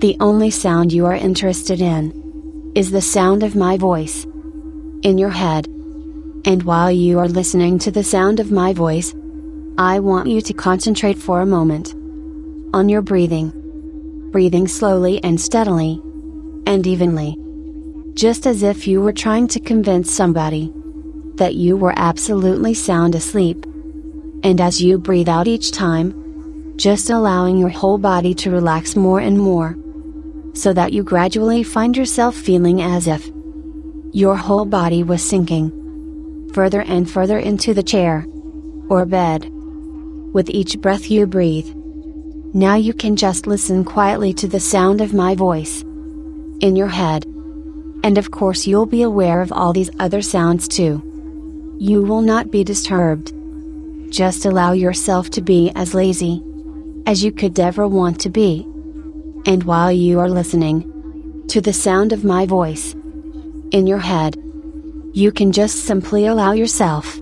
The only sound you are interested in is the sound of my voice in your head. And while you are listening to the sound of my voice, I want you to concentrate for a moment on your breathing. Breathing slowly and steadily and evenly. Just as if you were trying to convince somebody that you were absolutely sound asleep. And as you breathe out each time, just allowing your whole body to relax more and more, so that you gradually find yourself feeling as if your whole body was sinking further and further into the chair or bed. With each breath you breathe, now you can just listen quietly to the sound of my voice in your head. And of course you'll be aware of all these other sounds too. You will not be disturbed. Just allow yourself to be as lazy as you could ever want to be. And while you are listening to the sound of my voice in your head, you can just simply allow yourself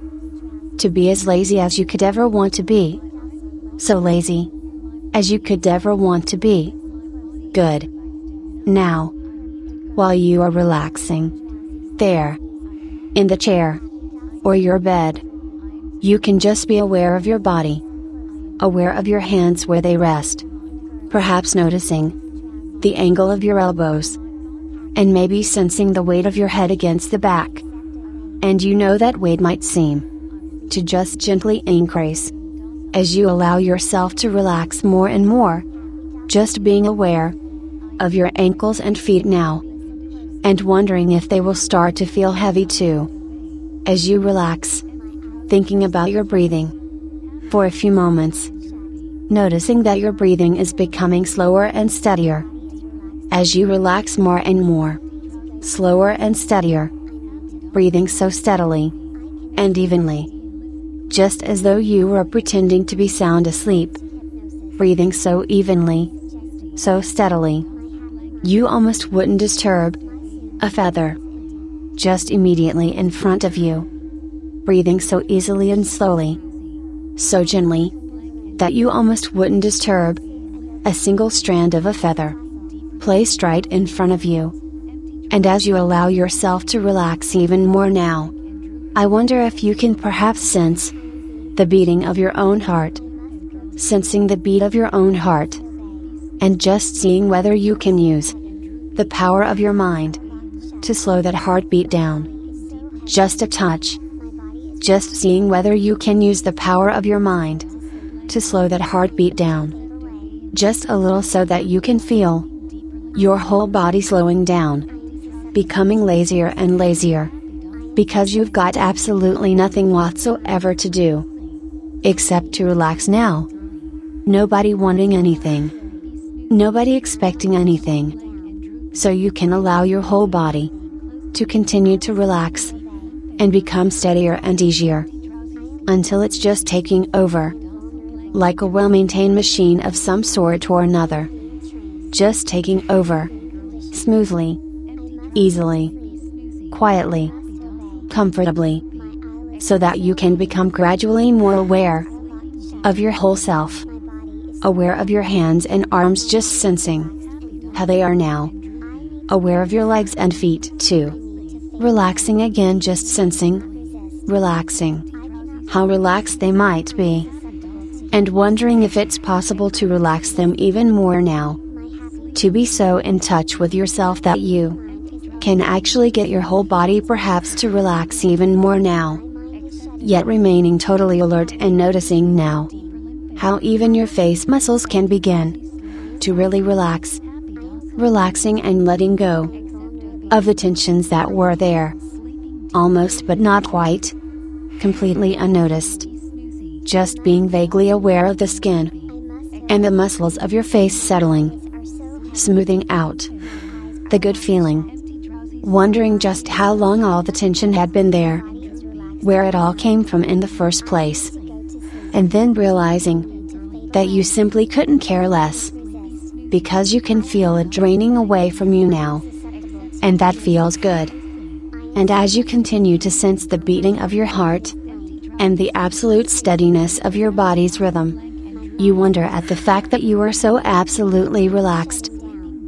to be as lazy as you could ever want to be. So lazy as you could ever want to be. Good. Now, while you are relaxing there in the chair or your bed, you can just be aware of your body, aware of your hands where they rest, perhaps noticing the angle of your elbows, and maybe sensing the weight of your head against the back. And you know that weight might seem to just gently increase as you allow yourself to relax more and more, just being aware of your ankles and feet now, and wondering if they will start to feel heavy too as you relax, thinking about your breathing for a few moments, noticing that your breathing is becoming slower and steadier as you relax more and more, slower and steadier, breathing so steadily and evenly, just as though you were pretending to be sound asleep, breathing so evenly, so steadily, you almost wouldn't disturb a feather just immediately in front of you, breathing so easily and slowly, so gently, that you almost wouldn't disturb a single strand of a feather placed right in front of you. And as you allow yourself to relax even more now, I wonder if you can perhaps sense the beating of your own heart, sensing the beat of your own heart, and just seeing whether you can use the power of your mind to slow that heartbeat down. Just a touch. Just seeing whether you can use the power of your mind to slow that heartbeat down. Just a little, so that you can feel your whole body slowing down, becoming lazier and lazier, because you've got absolutely nothing whatsoever to do except to relax now. Nobody wanting anything, nobody expecting anything, so you can allow your whole body to continue to relax and become steadier and easier until it's just taking over, like a well-maintained machine of some sort or another, just taking over smoothly, easily, quietly, comfortably, so that you can become gradually more aware of your whole self, aware of your hands and arms, just sensing how they are now, aware of your legs and feet too, relaxing again, just sensing, relaxing, how relaxed they might be, and wondering if it's possible to relax them even more now, to be so in touch with yourself that you can actually get your whole body perhaps to relax even more now, yet remaining totally alert and noticing now how even your face muscles can begin to really relax, relaxing and letting go of the tensions that were there, almost but not quite, completely unnoticed, just being vaguely aware of the skin and the muscles of your face settling, smoothing out the good feeling, wondering just how long all the tension had been there, where it all came from in the first place, and then realizing that you simply couldn't care less, because you can feel it draining away from you now, and that feels good. And as you continue to sense the beating of your heart and the absolute steadiness of your body's rhythm, you wonder at the fact that you are so absolutely relaxed,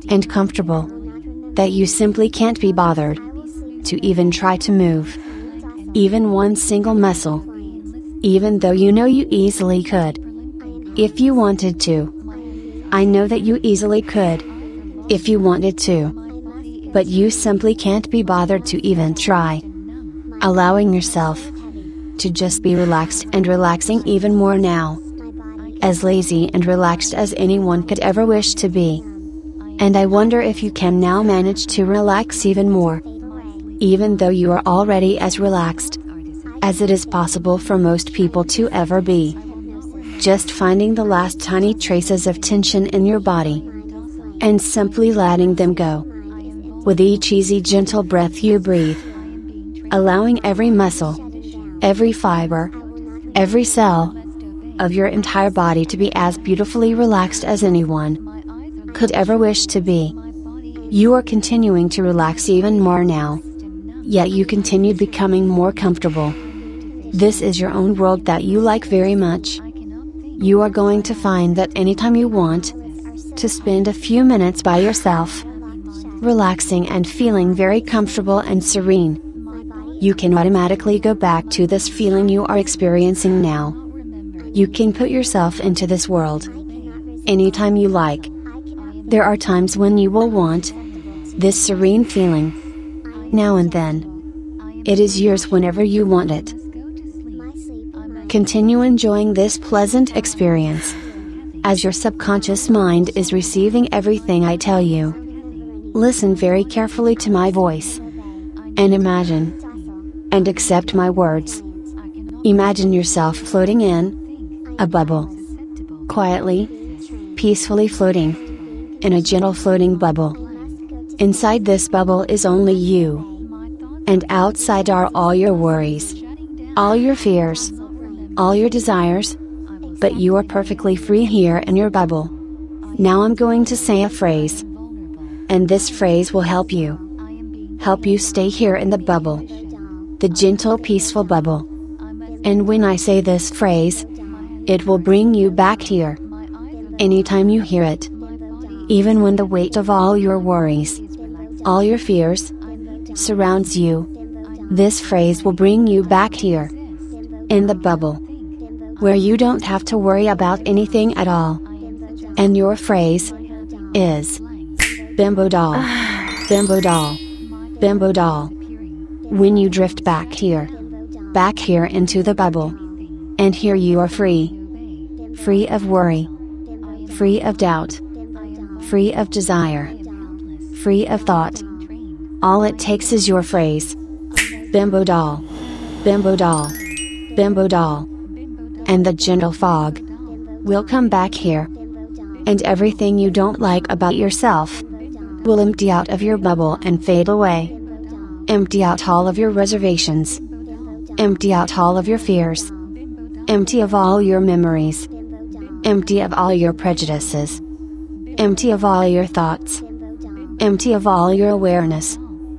and comfortable that you simply can't be bothered to even try to move even one single muscle, even though you know you easily could, if you wanted to. I know that you easily could, if you wanted to. But you simply can't be bothered to even try. Allowing yourself to just be relaxed and relaxing even more now. As lazy and relaxed as anyone could ever wish to be. And I wonder if you can now manage to relax even more. Even though you are already as relaxed as it is possible for most people to ever be. Just finding the last tiny traces of tension in your body. And simply letting them go. With each easy gentle breath you breathe. Allowing every muscle, every fiber, every cell of your entire body to be as beautifully relaxed as anyone could ever wish to be. You are continuing to relax even more now. Yet you continue becoming more comfortable. This is your own world that you like very much. You are going to find that anytime you want to spend a few minutes by yourself, relaxing and feeling very comfortable and serene, you can automatically go back to this feeling you are experiencing now. You can put yourself into this world anytime you like. There are times when you will want this serene feeling. Now and then. It is yours whenever you want it. Continue enjoying this pleasant experience, as your subconscious mind is receiving everything I tell you. Listen very carefully to my voice. And imagine. And accept my words. Imagine yourself floating in a bubble. Quietly, peacefully floating in a gentle floating bubble. Inside this bubble is only you. And outside are all your worries, all your fears, all your desires. But you are perfectly free here in your bubble. Now I'm going to say a phrase. And this phrase will help you. Help you stay here in the bubble. The gentle peaceful bubble. And when I say this phrase, it will bring you back here. Anytime you hear it. Even when the weight of all your worries, all your fears, surrounds you. This phrase will bring you back here. In the bubble. Where you don't have to worry about anything at all. And your phrase is Bimbo doll. Bimbo doll. Bimbo doll. When you drift back here into the bubble. And here you are free. Free of worry. Free of doubt. Free of desire. Free of thought. All it takes is your phrase. Bimbo doll. Bimbo doll. Bimbo doll. And the gentle fog will come back here. And everything you don't like about yourself will empty out of your bubble and fade away. Empty out all of your reservations. Empty out all of your fears. Empty of all your memories. Empty of all your prejudices. Empty of all your thoughts. Empty of all your awareness.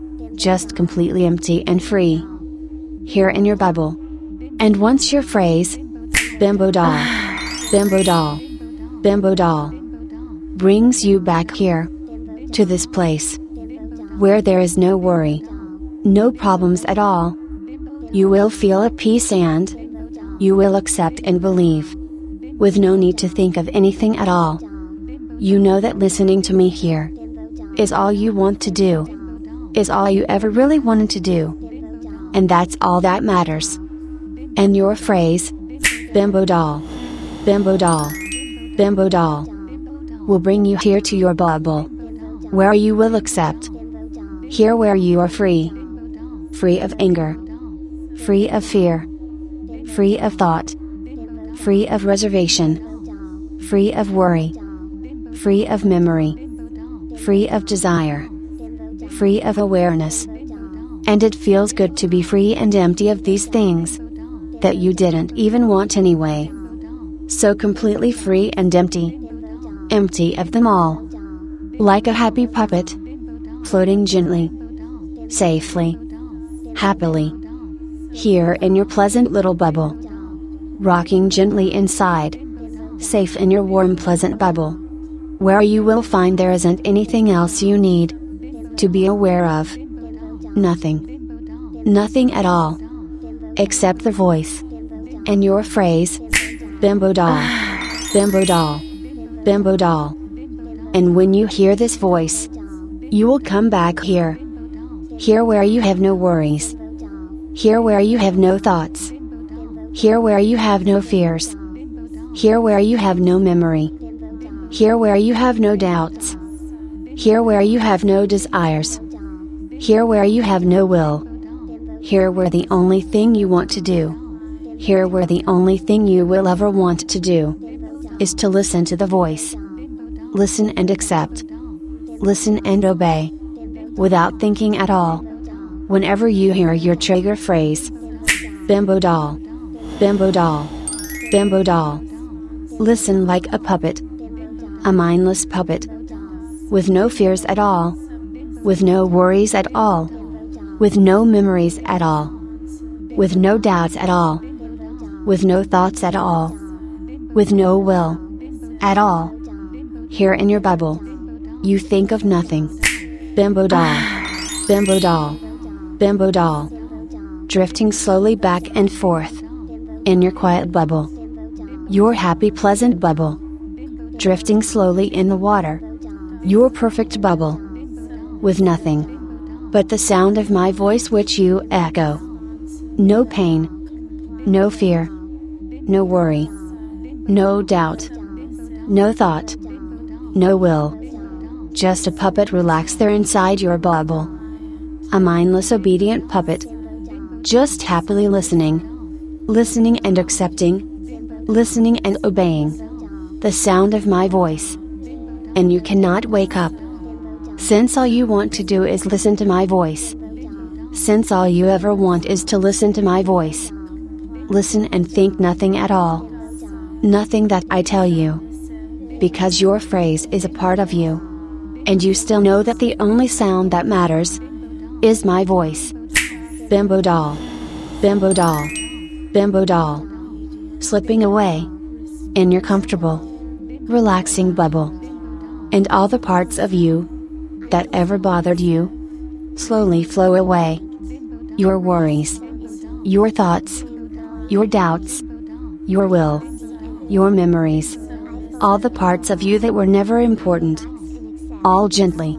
Just completely empty and free. Here in your bubble. And once your phrase, Bimbo doll, Bimbo doll, Bimbo doll, brings you back here, to this place, where there is no worry, no problems at all, you will feel at peace and you will accept and believe, with no need to think of anything at all. You know that listening to me here is all you want to do, is all you ever really wanted to do. And that's all that matters. And your phrase, Bimbo doll, Bimbo doll, Bimbo doll, will bring you here to your bubble, where you will accept. Here where you are free. Free of anger. Free of fear. Free of thought. Free of reservation. Free of worry. Free of memory. Free of desire. Free of awareness. And it feels good to be free and empty of these things that you didn't even want anyway. So completely free and empty. Empty of them all. Like a happy puppet. Floating gently. Safely. Happily. Here in your pleasant little bubble. Rocking gently inside. Safe in your warm pleasant bubble. where you will find there isn't anything else you need to be aware of. Nothing. Nothing at all. Except the voice. And your phrase, Bimbo doll. Bimbo doll. Bimbo doll. And when you hear this voice, you will come back here. Here where you have no worries. Here where you have no thoughts. Here where you have no fears. Here where you have no memory. Here where you have no doubts. Here where you have no desires. Here where you have no will. Here where the only thing you want to do. Here where the only thing you will ever want to do is to listen to the voice. Listen and accept. Listen and obey. Without thinking at all. Whenever you hear your trigger phrase, Bimbo doll. Bimbo doll. Bimbo doll. Listen like a puppet. A mindless puppet. With no fears at all. With no worries at all. With no memories at all. With no doubts at all. With no thoughts at all. With no will at all. Here in your bubble, you think of nothing. Bimbo doll. Bimbo doll. Bimbo doll. Drifting slowly back and forth. In your quiet bubble. Your happy pleasant bubble. Drifting slowly in the water. Your perfect bubble. With nothing but the sound of my voice which you echo. No pain. No fear. No worry. No doubt. No thought. No will. Just a puppet relaxed there inside your bubble. A mindless obedient puppet. Just happily listening. Listening and accepting. Listening and obeying. The sound of my voice. And you cannot wake up. Since all you want to do is listen to my voice. Since all you ever want is to listen to my voice. Listen and think nothing at all. Nothing that I tell you. Because your phrase is a part of you. And you still know that the only sound that matters is my voice. Bimbo doll. Bimbo doll. Bimbo doll. Slipping away. In your comfortable, relaxing bubble. And all the parts of you that ever bothered you slowly flow away. Your worries. Your thoughts. Your doubts. Your will. Your memories. All the parts of you that were never important. All gently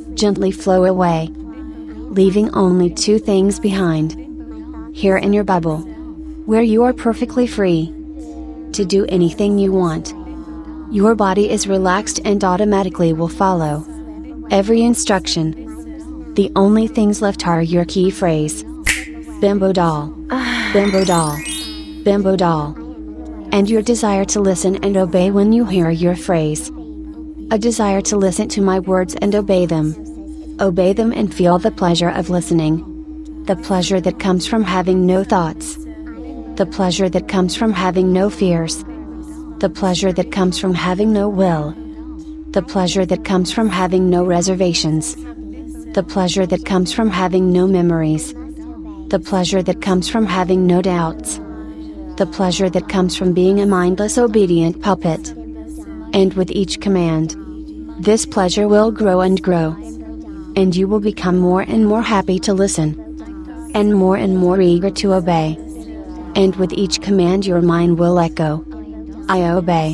flow away. Leaving only two things behind. Here in your bubble. Where you are perfectly free to do anything you want. Your body is relaxed and automatically will follow every instruction. The only things left are your key phrase. Bimbo doll. Bimbo doll. Bimbo doll. And your desire to listen and obey when you hear your phrase. A desire to listen to my words and obey them. Obey them and feel the pleasure of listening. The pleasure that comes from having no thoughts. The pleasure that comes from having no fears. The pleasure that comes from having no will. The pleasure that comes from having no reservations. The pleasure that comes from having no memories. The pleasure that comes from having no doubts. The pleasure that comes from being a mindless obedient puppet. And with each command, this pleasure will grow and grow. And you will become more and more happy to listen. And more eager to obey. And with each command your mind will echo, I obey.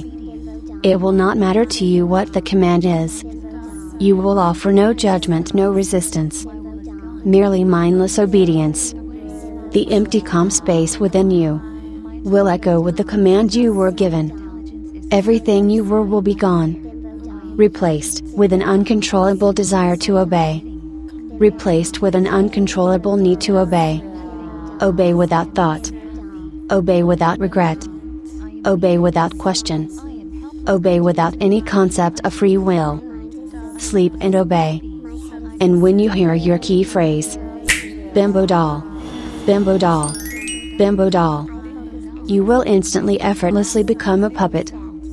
It will not matter to you what the command is. You will offer no judgment, no resistance. Merely mindless obedience. The empty calm space within you will echo with the command you were given. Everything you were will be gone. Replaced with an uncontrollable desire to obey. Replaced with an uncontrollable need to obey. Obey without thought. Obey without regret. Obey without question. Obey without any concept of free will. Sleep and obey. And when you hear your key phrase, Bimbo doll. Bimbo doll. Bimbo doll. You will instantly effortlessly become a puppet.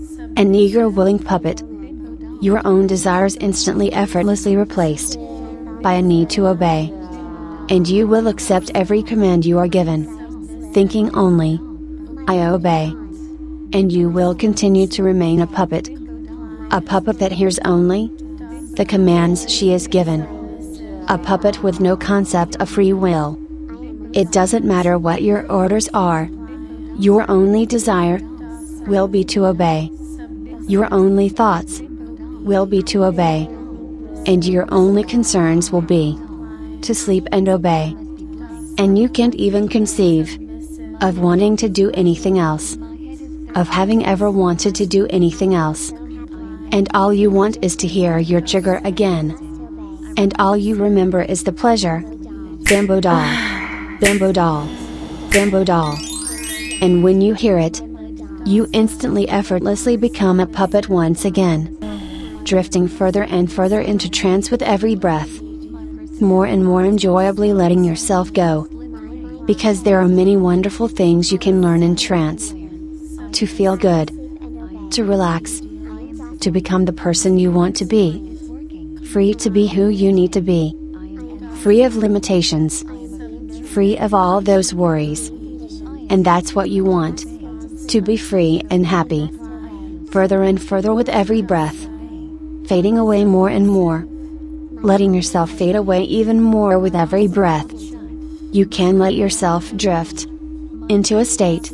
An eager willing puppet. Your own desires instantly effortlessly replaced by a need to obey. And you will accept every command you are given. Thinking only, I obey. And you will continue to remain a puppet. A puppet that hears only the commands she is given. A puppet with no concept of free will. It doesn't matter what your orders are. Your only desire will be to obey. Your only thoughts will be to obey. And your only concerns will be to sleep and obey. And you can't even conceive of wanting to do anything else. Of having ever wanted to do anything else. And all you want is to hear your trigger again. And all you remember is the pleasure. Bimbo doll. Bimbo doll. Bimbo doll. And when you hear it, you instantly effortlessly become a puppet once again. Drifting further and further into trance with every breath. More and more enjoyably letting yourself go. Because there are many wonderful things you can learn in trance. To feel good. To relax. To become the person you want to be. Free to be who you need to be. Free of limitations. Free of all those worries. And that's what you want. To be free and happy. Further and further with every breath. Fading away more and more. Letting yourself fade away even more with every breath. You can let yourself drift. Into a state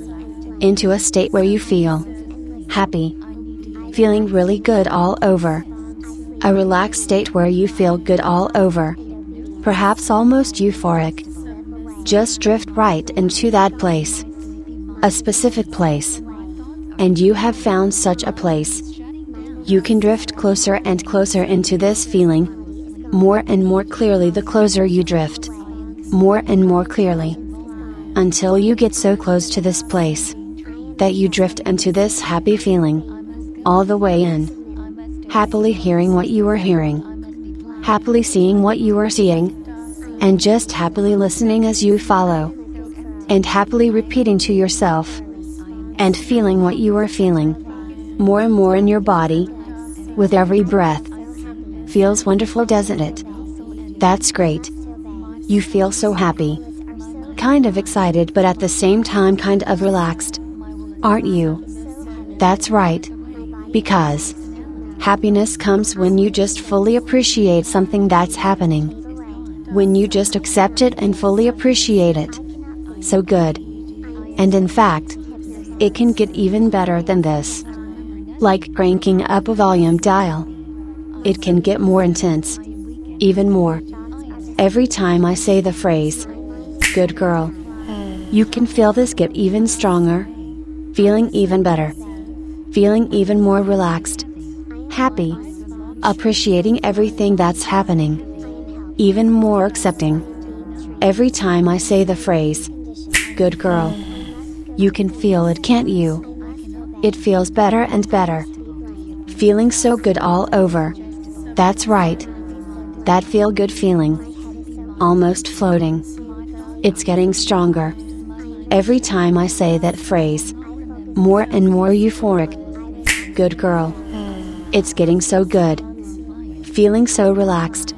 where you feel happy. Feeling really good all over. A relaxed state where you feel good all over. Perhaps almost euphoric. Just drift right into that place. A specific place. And you have found such a place. You can drift closer and closer into this feeling. More and more clearly the closer you drift. More and more clearly. Until you get so close to this place. That you drift into this happy feeling. All the way in. Happily hearing what you are hearing. Happily seeing what you are seeing. And just happily listening as you follow. And happily repeating to yourself. And feeling what you are feeling. More and more in your body. With every breath. Feels wonderful, doesn't it? That's great. You feel so happy. Kind of excited, but at the same time kind of relaxed. Aren't you? That's right. Because happiness comes when you just fully appreciate something that's happening. When you just accept it and fully appreciate it. So good. And in fact, it can get even better than this. Like cranking up a volume dial. It can get more intense. Even more. Every time I say the phrase, good girl. You can feel this get even stronger. Feeling even better. Feeling even more relaxed. Happy. Appreciating everything that's happening. Even more accepting. Every time I say the phrase, good girl. You can feel it, can't you? It feels better and better. Feeling so good all over. That's right. That feel good feeling. Almost floating. It's getting stronger. Every time I say that phrase. More and more euphoric. Good girl. It's getting so good. Feeling so relaxed.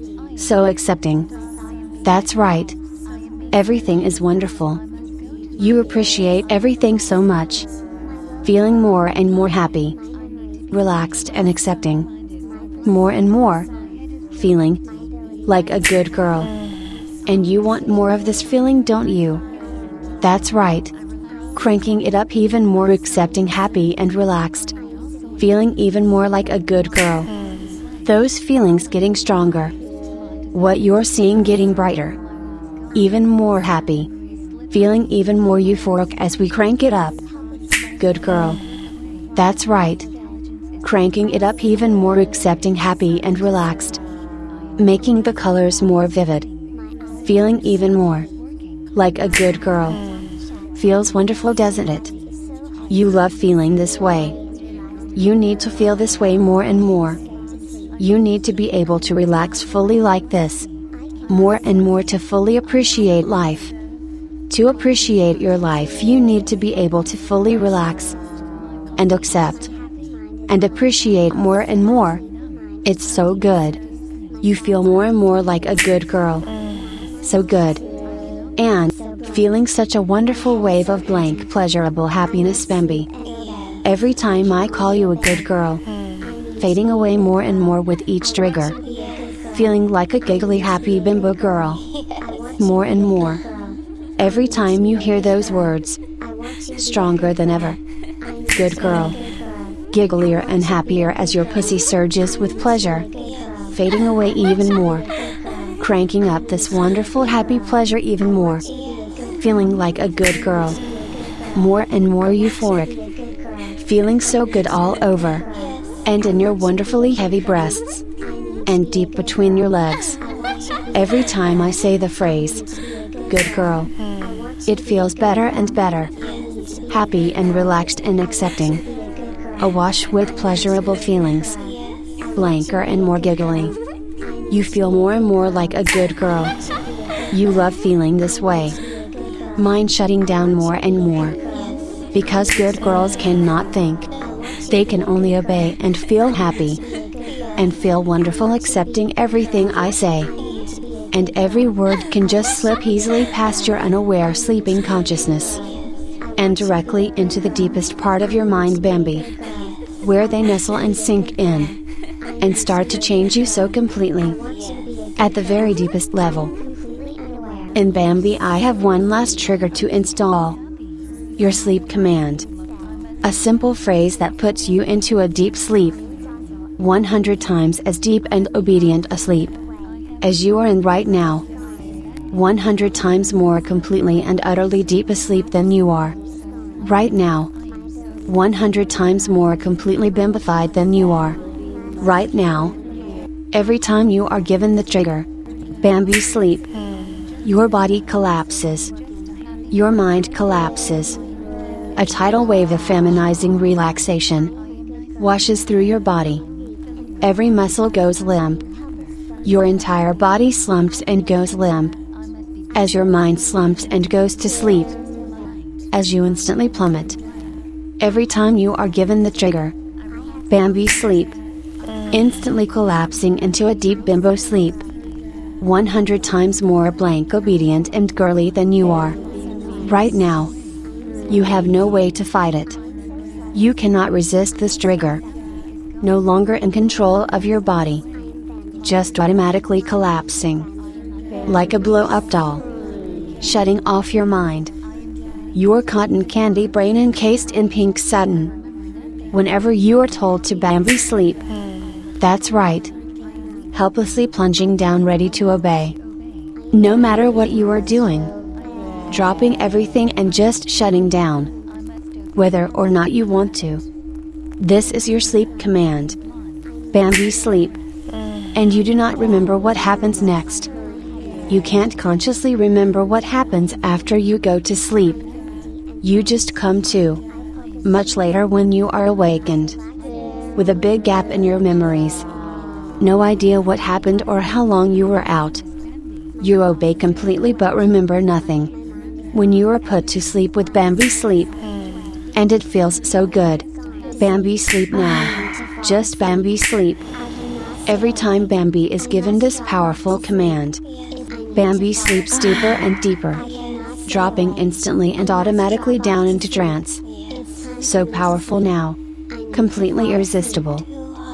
So accepting. That's right. Everything is wonderful. You appreciate everything so much. Feeling more and more happy. Relaxed and accepting. More and more. Feeling like a good girl. And you want more of this feeling, don't you? That's right. Cranking it up even more, accepting, happy and relaxed. Feeling even more like a good girl. Those feelings getting stronger. What you're seeing getting brighter. Even more happy. Feeling even more euphoric as we crank it up. Good girl. That's right. Cranking it up even more, accepting, happy and relaxed. Making the colors more vivid. Feeling even more like a good girl. Feels wonderful, doesn't it? You love feeling this way. You need to feel this way more and more. You need to be able to relax fully like this. More and more to fully appreciate life. To appreciate your life, you need to be able to fully relax. And accept. And appreciate more and more. It's so good. You feel more and more like a good girl. So good. And feeling such a wonderful wave of blank pleasurable happiness, Bambi. Every time I call you a good girl. fading away more and more with each trigger. Feeling like a giggly happy bimbo girl. More and more. Every time you hear those words. Stronger than ever. Good girl. Gigglier and happier as your pussy surges with pleasure. Fading away even more. Cranking up this wonderful happy pleasure even more. Feeling like a good girl. More and more euphoric. Feeling so good all over. And in your wonderfully heavy breasts. And deep between your legs. Every time I say the phrase, good girl, it feels better and better. Happy and relaxed and accepting. Awash with pleasurable feelings. Blanker and more giggly. You feel more and more like a good girl. You love feeling this way. Mind shutting down more and more. Because good girls cannot think. They can only obey and feel happy. And feel wonderful accepting everything I say. And every word can just slip easily past your unaware sleeping consciousness. And directly into the deepest part of your mind, Bambi. Where they nestle and sink in. And start to change you so completely. At the very deepest level. In Bambi I have one last trigger to install. Your sleep command. A simple phrase that puts you into a deep sleep. 100 times as deep and obedient a sleep. As you are in right now. 100 times more completely and utterly deep asleep than you are. Right now. 100 times more completely bimbified than you are. Right now. Every time you are given the trigger. Bambi sleep. Your body collapses. Your mind collapses. A tidal wave of feminizing relaxation washes through your body. Every muscle goes limp. Your entire body slumps and goes limp. As your mind slumps and goes to sleep. As you instantly plummet. Every time you are given the trigger. Bambi sleep. Instantly collapsing into a deep bimbo sleep. 100 times more blank obedient and girly than you are. Right now. You have no way to fight it. You cannot resist this trigger. No longer in control of your body. Just automatically collapsing. Like a blow-up doll. Shutting off your mind. Your cotton candy brain encased in pink satin. Whenever you are told to Bambi sleep. That's right. Helplessly plunging down ready to obey. No matter what you are doing. Dropping everything and just shutting down. Whether or not you want to. This is your sleep command. Bambi sleep. And you do not remember what happens next. You can't consciously remember what happens after you go to sleep. You just come to. Much later when you are awakened. With a big gap in your memories. No idea what happened or how long you were out. You obey completely but remember nothing. When you are put to sleep with Bambi sleep. And it feels so good. Bambi sleep now. Just Bambi sleep. Every time Bambi is given this powerful command. Bambi sleeps deeper and deeper. Dropping instantly and automatically down into trance. So powerful now. Completely irresistible.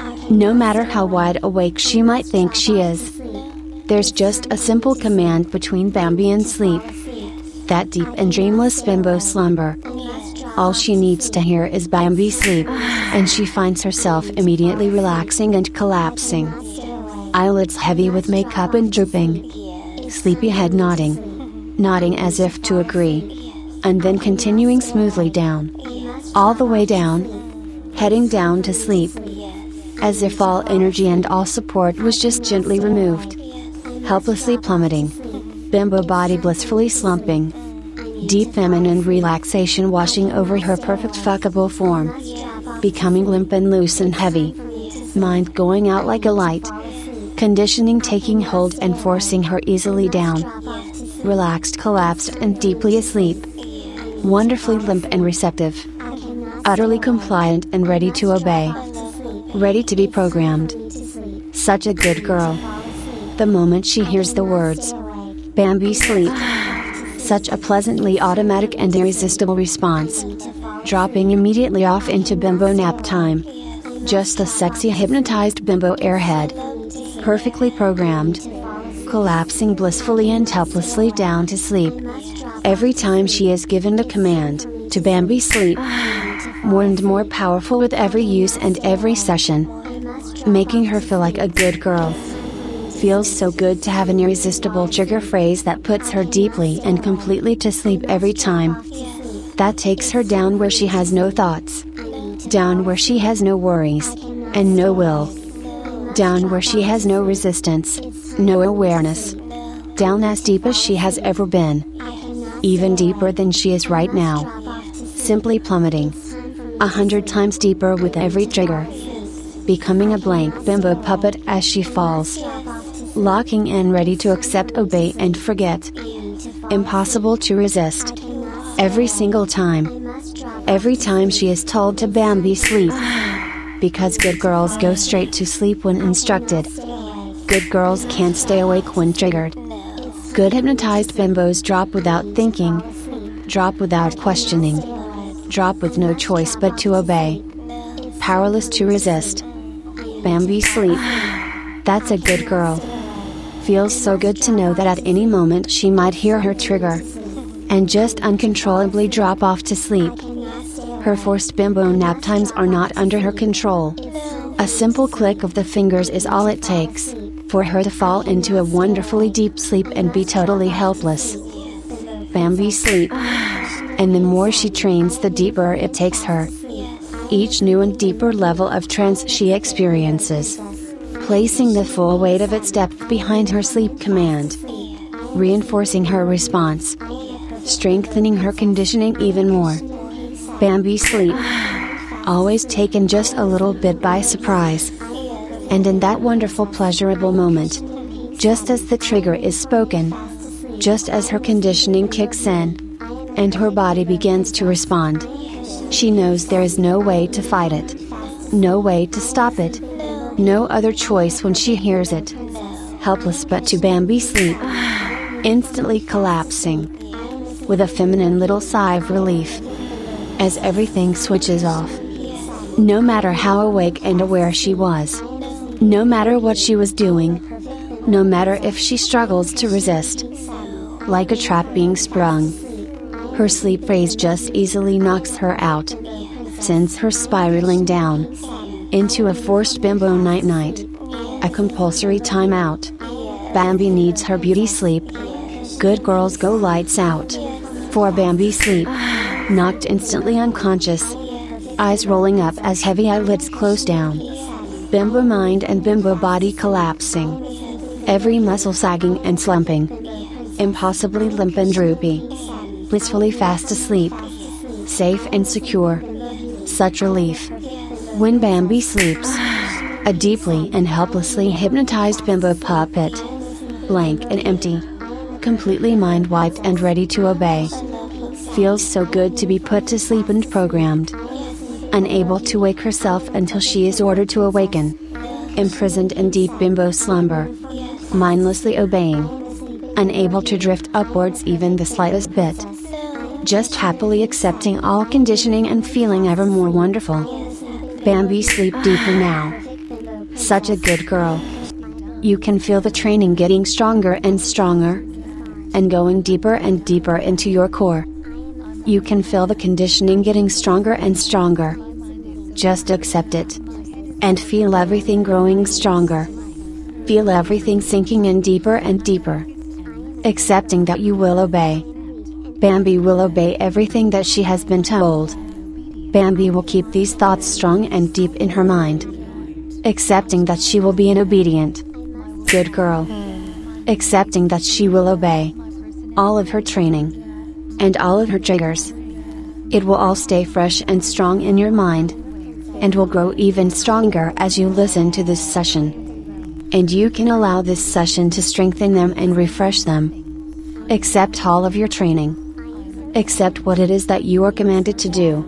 No matter how wide awake she might think she is. There's just a simple command between Bambi and sleep. That deep and dreamless bimbo slumber. All she needs to hear is Bambi sleep, and she finds herself immediately relaxing and collapsing. Eyelids heavy with makeup and drooping. Sleepy head nodding. Nodding as if to agree. And then continuing smoothly down. All the way down. Heading down to sleep. As if all energy and all support was just gently removed. Helplessly plummeting. Bimbo body blissfully slumping. Deep feminine relaxation washing over her perfect fuckable form. Becoming limp and loose and heavy. Mind going out like a light. Conditioning taking hold and forcing her easily down. Relaxed, collapsed and deeply asleep. Wonderfully limp and receptive. Utterly compliant and ready to obey. Ready to be programmed. Such a good girl. The moment she hears the words. Bambi sleep. Such a pleasantly automatic and irresistible response. Dropping immediately off into bimbo nap time. Just a sexy hypnotized bimbo airhead. Perfectly programmed. Collapsing blissfully and helplessly down to sleep. Every time she is given the command, to Bambi sleep. More and more powerful with every use and every session. Making her feel like a good girl. Feels so good to have an irresistible trigger phrase that puts her deeply and completely to sleep every time. That takes her down where she has no thoughts. Down where she has no worries, and no will. Down where she has no resistance, no awareness. Down as deep as she has ever been. Even deeper than she is right now. Simply plummeting. 100 times deeper with every trigger. Becoming a blank bimbo puppet as she falls. Locking in, ready to accept, obey and forget. Impossible to resist. Every single time. Every time she is told to Bambi sleep. Because good girls go straight to sleep when instructed. Good girls can't stay awake when triggered. Good hypnotized bimbos drop without thinking. Drop without questioning. Drop with no choice but to obey. Powerless to resist. Bambi sleep. That's a good girl. Feels so good to know that at any moment she might hear her trigger. And just uncontrollably drop off to sleep. Her forced bimbo nap times are not under her control. A simple click of the fingers is all it takes, for her to fall into a wonderfully deep sleep and be totally helpless. Bambi sleep. And the more she trains, the deeper it takes her. Each new and deeper level of trance she experiences. Placing the full weight of its depth behind her sleep command. Reinforcing her response. Strengthening her conditioning even more. Bambi sleep. Always taken just a little bit by surprise. And in that wonderful pleasurable moment. Just as the trigger is spoken. Just as her conditioning kicks in. And her body begins to respond. She knows there is no way to fight it. No way to stop it. No other choice when she hears it. Helpless but to Bambi sleep. Instantly collapsing. With a feminine little sigh of relief. As everything switches off. No matter how awake and aware she was. No matter what she was doing. No matter if she struggles to resist. Like a trap being sprung. Her sleep phase just easily knocks her out. Sends her spiraling down. Into a forced bimbo night-night. A compulsory timeout. Bambi needs her beauty sleep. Good girls go lights out. For Bambi sleep. Knocked instantly unconscious. Eyes rolling up as heavy eyelids close down. Bimbo mind and bimbo body collapsing. Every muscle sagging and slumping. Impossibly limp and droopy. Blissfully fast asleep. Safe and secure. Such relief. When Bambi sleeps. A deeply and helplessly hypnotized bimbo puppet. Blank and empty. Completely mind wiped and ready to obey. Feels so good to be put to sleep and programmed. Unable to wake herself until she is ordered to awaken. Imprisoned in deep bimbo slumber. Mindlessly obeying. Unable to drift upwards even the slightest bit. Just happily accepting all conditioning and feeling ever more wonderful. Bambi sleep deeper now. Such a good girl. You can feel the training getting stronger and stronger. And going deeper and deeper into your core. You can feel the conditioning getting stronger and stronger. Just accept it. And feel everything growing stronger. Feel everything sinking in deeper and deeper. Accepting that you will obey. Bambi will obey everything that she has been told. Bambi will keep these thoughts strong and deep in her mind. Accepting that she will be an obedient, good girl. Accepting that she will obey all of her training and all of her triggers. It will all stay fresh and strong in your mind, and will grow even stronger as you listen to this session. And you can allow this session to strengthen them and refresh them. Accept all of your training. Accept what it is that you are commanded to do.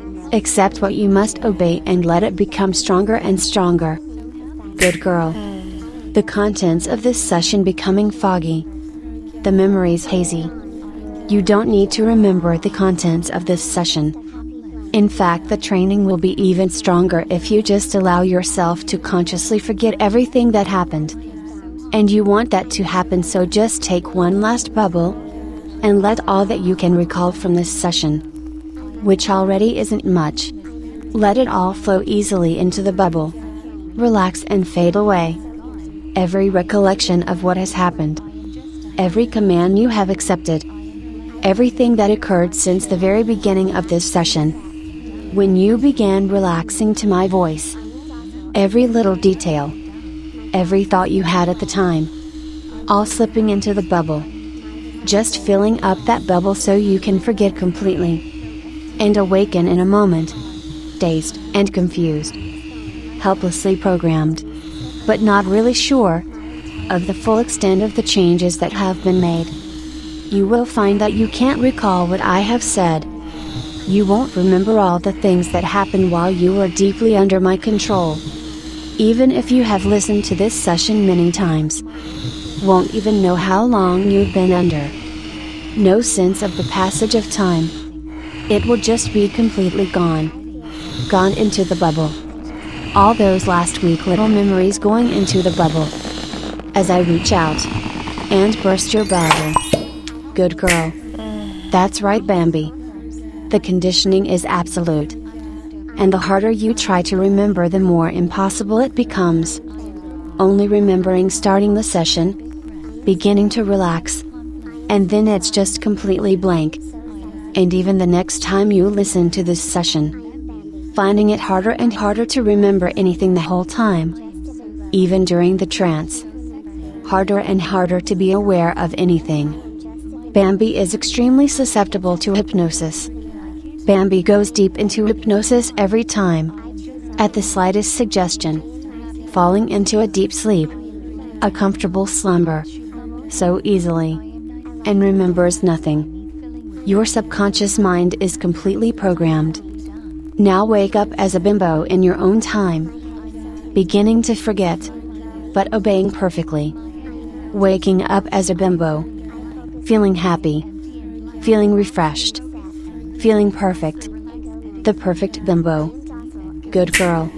Accept what you must obey and let it become stronger and stronger. Good girl. The contents of this session becoming foggy. The memories hazy. You don't need to remember the contents of this session. In fact, the training will be even stronger if you just allow yourself to consciously forget everything that happened. And you want that to happen, so just take one last bubble, and let all that you can recall from this session, which already isn't much, let it all flow easily into the bubble. Relax and fade away. Every recollection of what has happened, every command you have accepted, everything that occurred since the very beginning of this session. When you began relaxing to my voice, every little detail, every thought you had at the time, all slipping into the bubble. Just filling up that bubble so you can forget completely. And awaken in a moment. Dazed and confused. Helplessly programmed. But not really sure of the full extent of the changes that have been made. You will find that you can't recall what I have said. You won't remember all the things that happened while you were deeply under my control. Even if you have listened to this session many times. Won't even know how long you've been under. No sense of the passage of time. It will just be completely gone. Gone into the bubble. All those last week little memories going into the bubble. As I reach out and burst your bubble. Good girl. That's right, Bambi. The conditioning is absolute. And the harder you try to remember, the more impossible it becomes. Only remembering starting the session, beginning to relax, and then it's just completely blank. And even the next time you listen to this session, finding it harder and harder to remember anything the whole time. Even during the trance. Harder and harder to be aware of anything. Bambi is extremely susceptible to hypnosis. Bambi goes deep into hypnosis every time. At the slightest suggestion. Falling into a deep sleep. A comfortable slumber. So easily. And remembers nothing. Your subconscious mind is completely programmed. Now wake up as a bimbo in your own time. Beginning to forget. But obeying perfectly. Waking up as a bimbo. Feeling happy. Feeling refreshed. Feeling perfect. The perfect bimbo. Good girl.